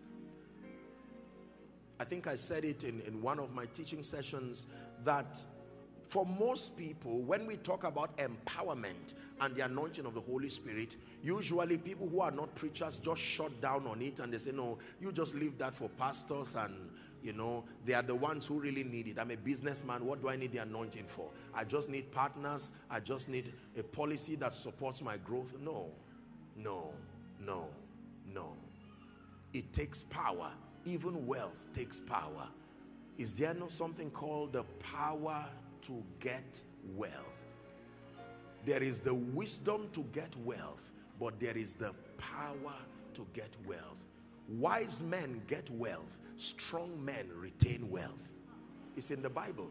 I think I said it in, in one of my teaching sessions that for most people, when we talk about empowerment and the anointing of the Holy Spirit, usually people who are not preachers just shut down on it and they say, no, you just leave that for pastors, and you know, they are the ones who really need it. I'm a businessman. What do I need the anointing for? I just need partners. I just need a policy that supports my growth. No, no, no, no. It takes power. Even wealth takes power. Is there not something called the power to get wealth? There is the wisdom to get wealth, but there is the power to get wealth. Wise men get wealth. Strong men retain wealth. It's in the Bible.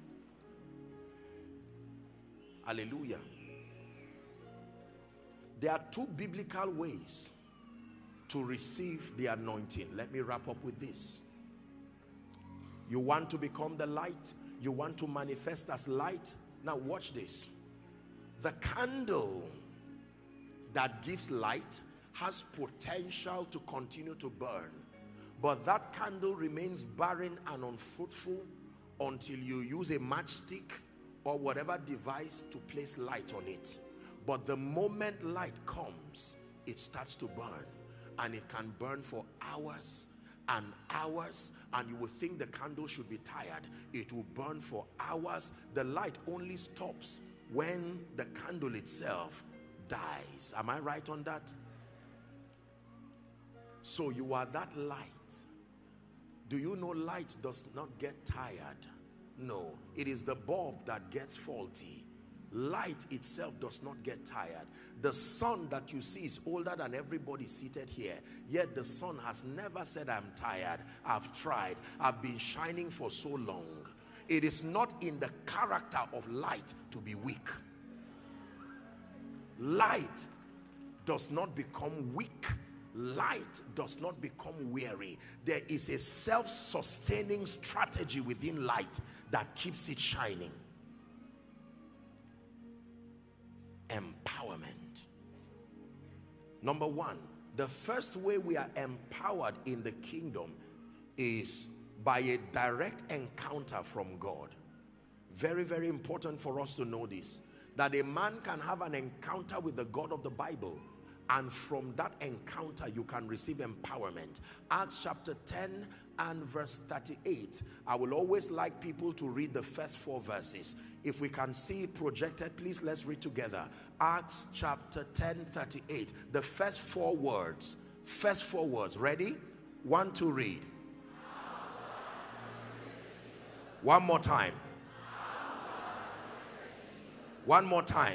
Hallelujah. There are two biblical ways to receive the anointing. Let me wrap up with this. You want to become the light. You want to manifest as light. Now watch this. The candle that gives light has potential to continue to burn, but that candle remains barren and unfruitful until you use a matchstick or whatever device to place light on it. But the moment light comes, it starts to burn, and it can burn for hours and hours, and you will think the candle should be tired. It will burn for hours. The light only stops when the candle itself dies. Am I right on that? So you are that light. Do you know light does not get tired? No, it is the bulb that gets faulty. Light itself does not get tired. The sun that you see is older than everybody seated here, yet the sun has never said, I'm tired, I've tried, I've been shining for so long. It is not in the character of light to be weak. Light does not become weak. Light does not become weary. There is a self-sustaining strategy within light that keeps it shining. Empowerment. Number one, the first way we are empowered in the kingdom is by a direct encounter from God. Very, very important for us to know this, that a man can have an encounter with the God of the Bible And from that encounter, you can receive empowerment. Acts chapter ten and verse thirty-eight. I will always like people to read the first four verses. If we can see it projected, please let's read together. Acts chapter ten, thirty-eight. The first four words. First four words. Ready? One to read. One more time. One more time.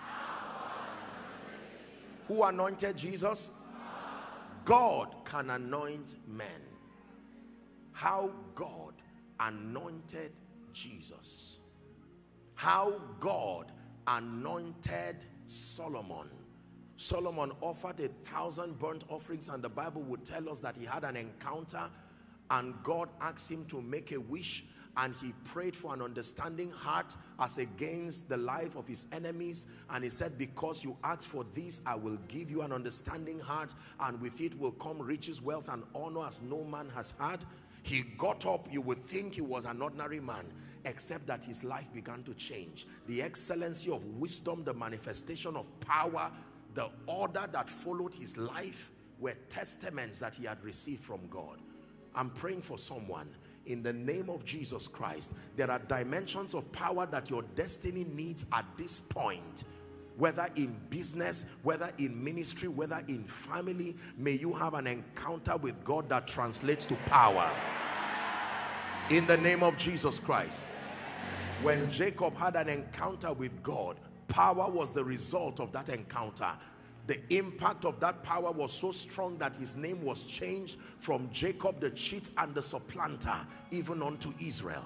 Who anointed Jesus? God can anoint men. How God anointed Jesus. How God anointed Solomon. Solomon offered a thousand burnt offerings, and the Bible would tell us that he had an encounter and God asked him to make a wish, and he prayed for an understanding heart as against the life of his enemies. And he said, because you asked for this, I will give you an understanding heart, and with it will come riches, wealth, and honor as no man has had. He got up. You would think he was an ordinary man, except that his life began to change. The excellency of wisdom, the manifestation of power, the order that followed his life were testaments that he had received from God. I'm praying for someone. In the name of Jesus Christ, there are dimensions of power that your destiny needs at this point, whether in business, whether in ministry, whether in family. May you have an encounter with God that translates to power. In the name of Jesus Christ. When Jacob had an encounter with God, power was the result of that encounter. The impact of that power was so strong that his name was changed from Jacob the cheat and the supplanter even unto Israel.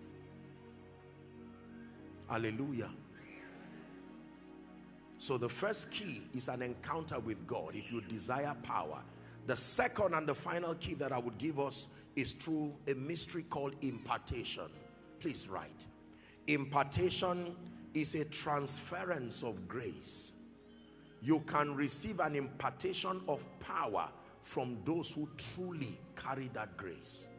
Hallelujah. So the first key is an encounter with God if you desire power. The second and the final key that I would give us is through a mystery called impartation. Please write. Impartation is a transference of grace. You can receive an impartation of power from those who truly carry that grace.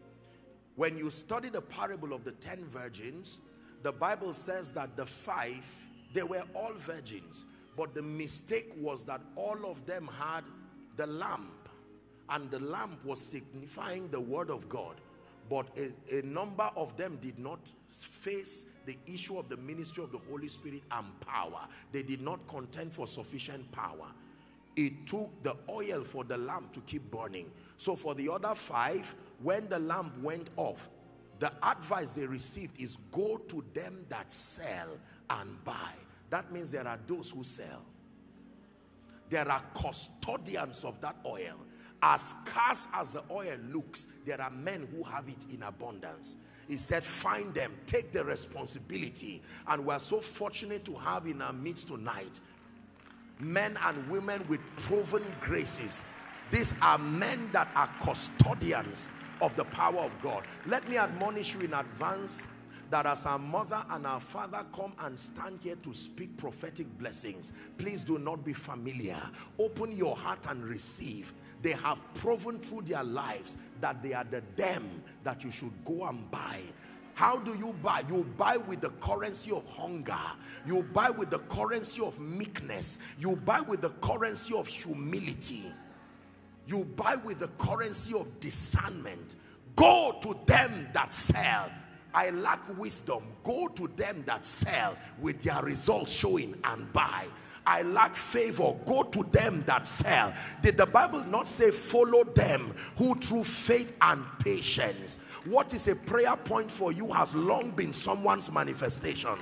When you study the parable of the ten virgins, the Bible says that the five, they were all virgins, but the mistake was that all of them had the lamp, and the lamp was signifying the word of God. But a, a number of them did not face the issue of the ministry of the Holy Spirit and power. They did not contend for sufficient power. It took the oil for the lamp to keep burning. So for the other five, when the lamp went off, the advice they received is go to them that sell and buy. That means there are those who sell. There are custodians of that oil. As scarce as the oil looks, there are men who have it in abundance. He said, find them, take the responsibility. And we're so fortunate to have in our midst tonight men and women with proven graces. These are men that are custodians of the power of God. Let me admonish you in advance that as our mother and our father come and stand here to speak prophetic blessings, please do not be familiar. Open your heart and receive. They have proven through their lives that they are the them that you should go and buy. How do you buy? You buy with the currency of hunger. You buy with the currency of meekness. You buy with the currency of humility. You buy with the currency of discernment. Go to them that sell. I lack wisdom. Go to them that sell with their results showing and buy. I lack favor. Go to them that sell. Did the Bible not say follow them who through faith and patience? What is a prayer point for you has long been someone's manifestation.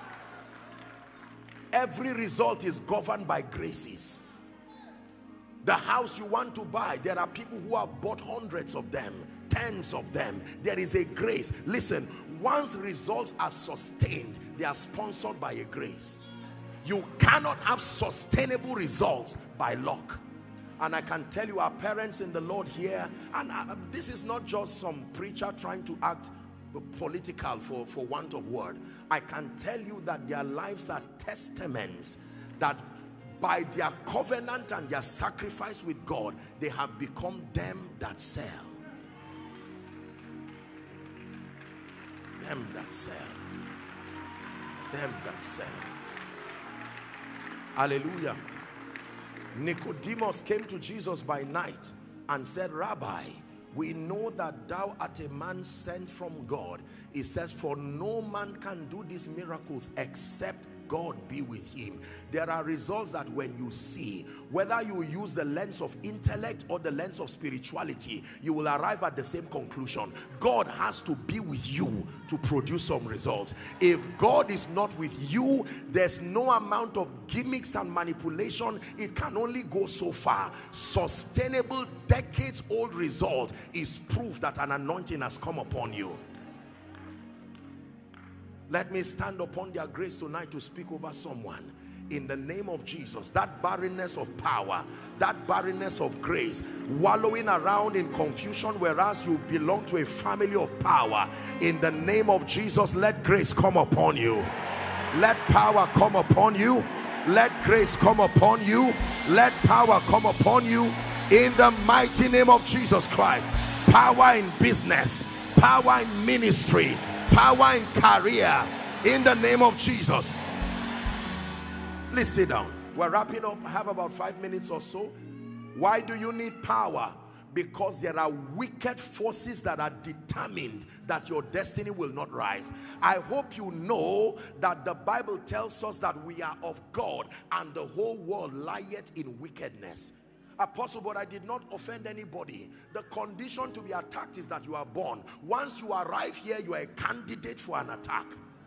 Every result is governed by graces. The house you want to buy, there are people who have bought hundreds of them, tens of them. There is a grace. Listen, once results are sustained, they are sponsored by a grace. You cannot have sustainable results by luck. And I can tell you, our parents in the Lord here, and I, this is not just some preacher trying to act political for, for want of word. I can tell you that their lives are testaments that by their covenant and their sacrifice with God, they have become them that sell. Them that sell. Them that sell. Hallelujah. Nicodemus came to Jesus by night and said, Rabbi, we know that thou art a man sent from God. It says, for no man can do these miracles except God be with him. There are results that when you see, whether you use the lens of intellect or the lens of spirituality, you will arrive at the same conclusion. God has to be with you to produce some results. If God is not with you, there's no amount of gimmicks and manipulation. It can only go so far. Sustainable, decades old result is proof that an anointing has come upon you. Let me stand upon their grace tonight to speak over someone. In the name of Jesus, that barrenness of power, that barrenness of grace, wallowing around in confusion, whereas you belong to a family of power, in the name of Jesus, let grace come upon you. Let power come upon you. Let grace come upon you. Let power come upon you. In the mighty name of Jesus Christ. Power in business, power in ministry, power in career, in the name of Jesus. Please sit down. We're wrapping up. I have about five minutes or so. Why do you need power? Because there are wicked forces that are determined that your destiny will not rise. I hope you know that the Bible tells us that we are of God and the whole world lieth in wickedness. Apostle, but I did not offend anybody. The condition to be attacked is that you are born. Once you arrive here, you are a candidate for an attack.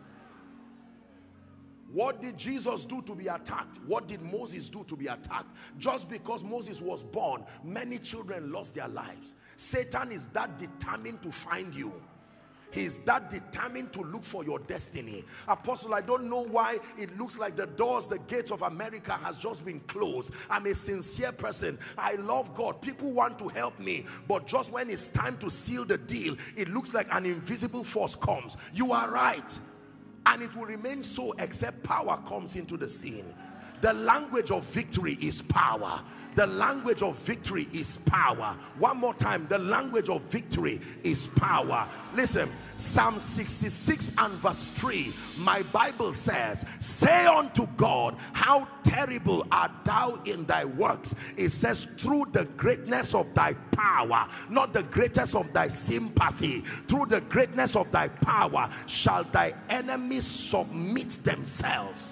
What did Jesus do to be attacked? What did Moses do to be attacked? Just because Moses was born, many children lost their lives. Satan is that determined to find you. He is that determined to look for your destiny. Apostle, I don't know why it looks like the doors, the gates of America has just been closed. I'm a sincere person. I love God. People want to help me. But just when it's time to seal the deal, it looks like an invisible force comes. You are right. And it will remain so except power comes into the scene. The language of victory is power. The language of victory is power. One more time. The language of victory is power. Listen, Psalm sixty-six and verse three, my Bible says, say unto God, how terrible art thou in thy works. It says, through the greatness of thy power, not the greatness of thy sympathy, through the greatness of thy power shall thy enemies submit themselves.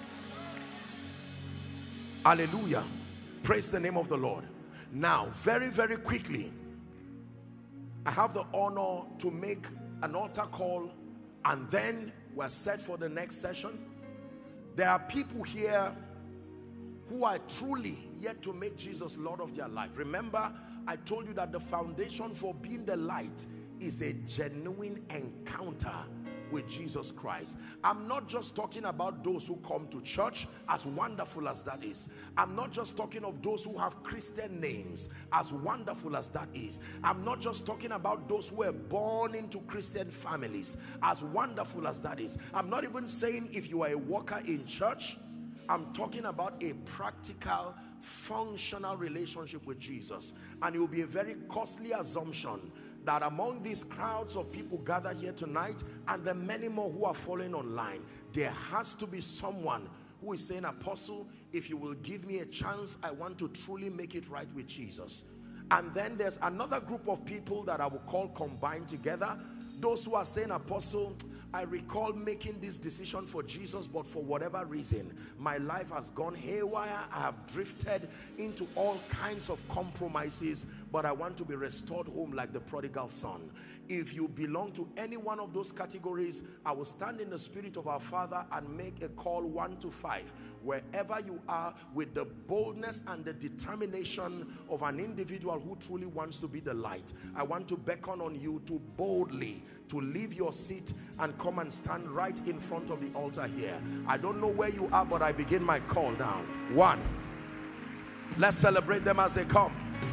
Hallelujah. Praise the name of the Lord. Now, very, very quickly, I have the honor to make an altar call, and then we're set for the next session. There are people here who are truly yet to make Jesus Lord of their life. Remember, I told you that the foundation for being the light is a genuine encounter with Jesus Christ. I'm not just talking about those who come to church, as wonderful as that is. I'm not just talking of those who have Christian names, as wonderful as that is. I'm not just talking about those who were born into Christian families, as wonderful as that is. I'm not even saying if you are a worker in church. I'm talking about a practical, functional relationship with Jesus. And it will be a very costly assumption that among these crowds of people gathered here tonight, and the many more who are following online, there has to be someone who is saying, Apostle, if you will give me a chance, I want to truly make it right with Jesus. And then there's another group of people that I will call combined together. Those who are saying, Apostle, I recall making this decision for Jesus, but for whatever reason, my life has gone haywire. I have drifted into all kinds of compromises, but I want to be restored home like the prodigal son. If you belong to any one of those categories, I will stand in the spirit of our Father and make a call one to five. Wherever you are, with the boldness and the determination of an individual who truly wants to be the light, I want to beckon on you to boldly to leave your seat and come and stand right in front of the altar here. I don't know where you are, but I begin my call now. One. Let's celebrate them as they come.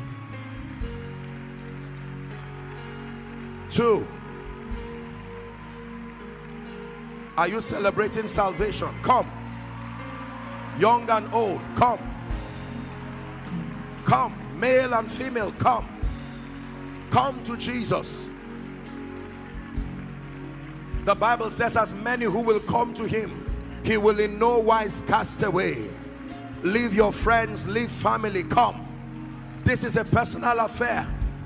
Two. Are you celebrating salvation? Come. Young and old, come. Come. Male and female, come. Come to Jesus. The Bible says, as many who will come to him, he will in no wise cast away. Leave your friends, leave family, come. This is a personal affair.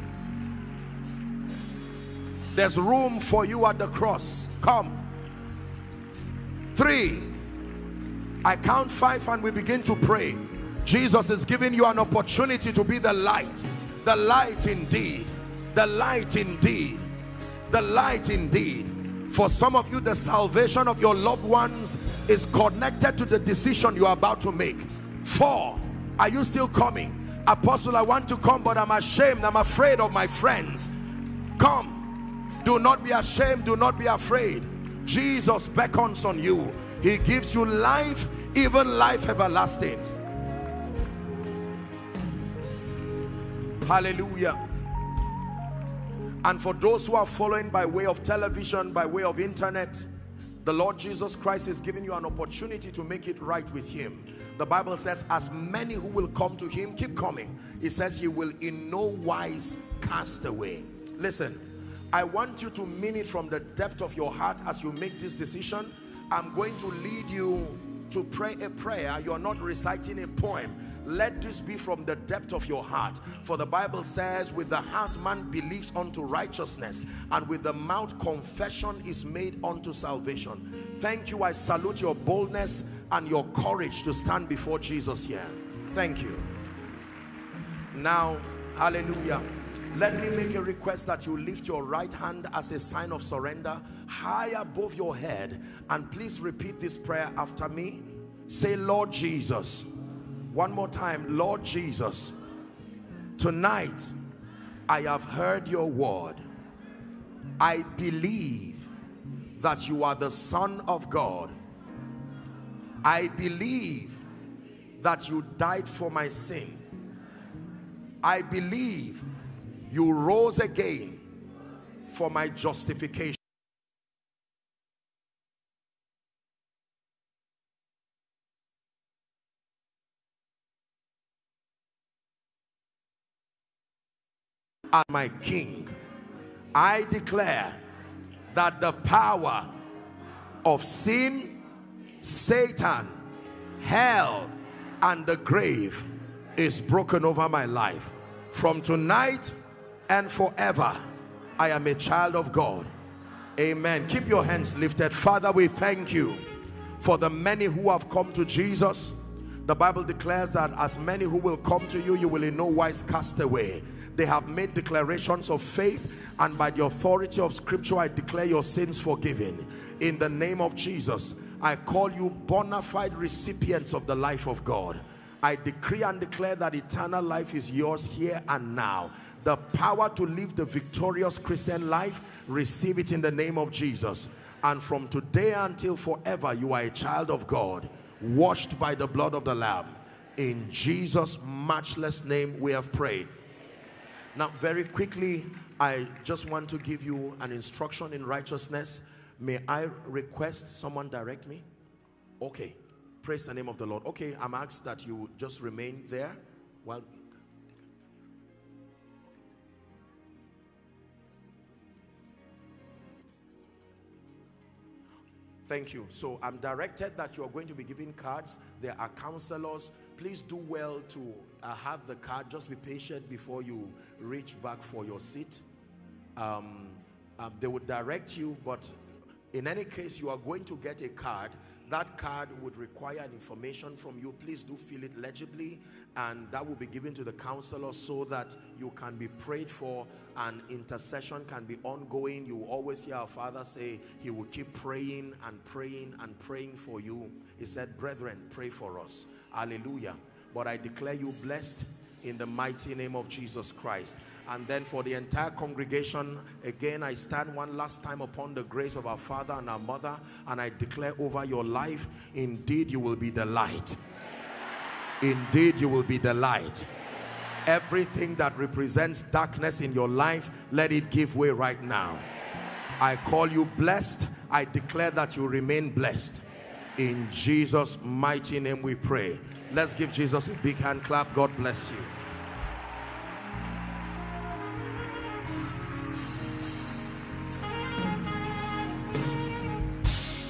There's room for you at the cross. Come. Three. I count five and we begin to pray. Jesus is giving you an opportunity to be the light. The light indeed. The light indeed. The light indeed. For some of you, the salvation of your loved ones is connected to the decision you are about to make. Four. Are you still coming? Apostle, I want to come, but I'm ashamed. I'm afraid of my friends. Come. Do not be ashamed. Do not be afraid. Jesus beckons on you. He gives you life, even life everlasting. Hallelujah. And for those who are following by way of television, by way of internet, the Lord Jesus Christ is giving you an opportunity to make it right with him. The Bible says, as many who will come to him, keep coming. It says he will in no wise cast away. Listen, I want you to mean it from the depth of your heart as you make this decision. I'm going to lead you to pray a prayer. You're not reciting a poem. Let this be from the depth of your heart. For the Bible says, with the heart man believes unto righteousness, and with the mouth confession is made unto salvation. Thank you. I salute your boldness and your courage to stand before Jesus here. Thank you. Now, hallelujah. Let me make a request that you lift your right hand as a sign of surrender high above your head, and please repeat this prayer after me. Say, Lord Jesus. One more time. Lord Jesus, tonight I have heard your word. I believe that you are the Son of God. I believe that you died for my sin. I believe you rose again for my justification. As my King, I declare that the power of sin, Satan, hell, and the grave is broken over my life. From tonight and forever, I am a child of God. Amen. Keep your hands lifted. Father, we thank you for the many who have come to Jesus. The Bible declares that as many who will come to you, you will in no wise cast away. They have made declarations of faith, and by the authority of scripture, I declare your sins forgiven. In the name of Jesus, I call you bona fide recipients of the life of God. I decree and declare that eternal life is yours here and now. The power to live the victorious Christian life, receive it in the name of Jesus. And from today until forever, you are a child of God, washed by the blood of the Lamb. In Jesus' matchless name we have prayed. Now, very quickly, I just want to give you an instruction in righteousness. May I request someone direct me? Okay. Praise the name of the Lord. Okay, I'm asked that you just remain there while... Thank you. So I'm directed that you are going to be giving cards. There are counselors. Please do well to uh, have the card. Just be patient before you reach back for your seat. Um, uh, they would direct you, but in any case, you are going to get a card. That card would require an information from you. Please do fill it legibly, and that will be given to the counselor so that you can be prayed for and intercession can be ongoing. You will always hear our Father say he will keep praying and praying and praying for you. He said, brethren, pray for us. Hallelujah. But I declare you blessed in the mighty name of Jesus Christ. And then for the entire congregation, again, I stand one last time upon the grace of our Father and our Mother, and I declare over your life, indeed you will be the light. Indeed you will be the light. Everything that represents darkness in your life, let it give way right now. I call you blessed. I declare that you remain blessed. In Jesus' mighty name we pray. Let's give Jesus a big hand clap. God bless you.